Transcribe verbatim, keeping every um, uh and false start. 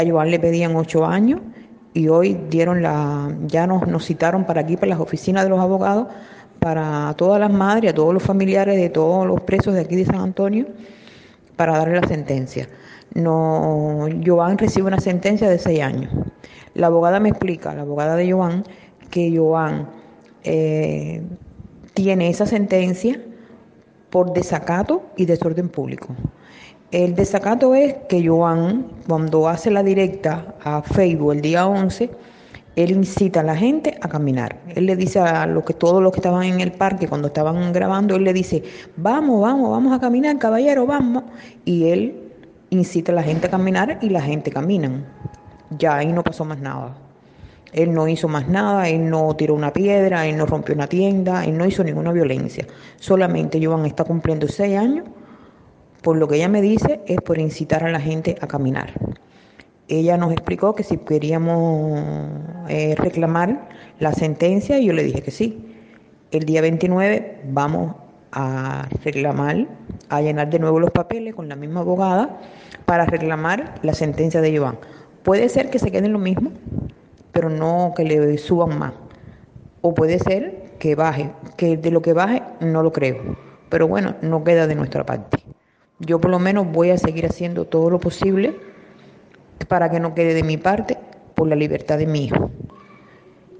A Joan le pedían ocho años y hoy dieron la, ya nos, nos citaron para aquí, para las oficinas de los abogados, para todas las madres, a todos los familiares de todos los presos de aquí de San Antonio, para darle la sentencia. No, Joan recibe una sentencia de seis años. La abogada me explica, la abogada de Joan, que Joan eh, tiene esa sentencia por desacato y desorden público. El desacato es que Joan, cuando hace la directa a Facebook el día once, él incita a la gente a caminar. Él le dice a los que, todos los que estaban en el parque cuando estaban grabando, él le dice, vamos, vamos, vamos a caminar, caballero, vamos. Y él incita a la gente a caminar y la gente camina. Ya ahí no pasó más nada. Él no hizo más nada, él no tiró una piedra, él no rompió una tienda, él no hizo ninguna violencia. Solamente Joan está cumpliendo seis años. Por lo que ella me dice, es por incitar a la gente a caminar. Ella nos explicó que si queríamos eh, reclamar la sentencia, y yo le dije que sí. El día veintinueve vamos a reclamar, a llenar de nuevo los papeles con la misma abogada para reclamar la sentencia de Joan. Puede ser que se queden lo mismo, pero no que le suban más. O puede ser que baje, que de lo que baje no lo creo. Pero bueno, no queda de nuestra parte. Yo por lo menos voy a seguir haciendo todo lo posible para que no quede de mi parte por la libertad de mi hijo.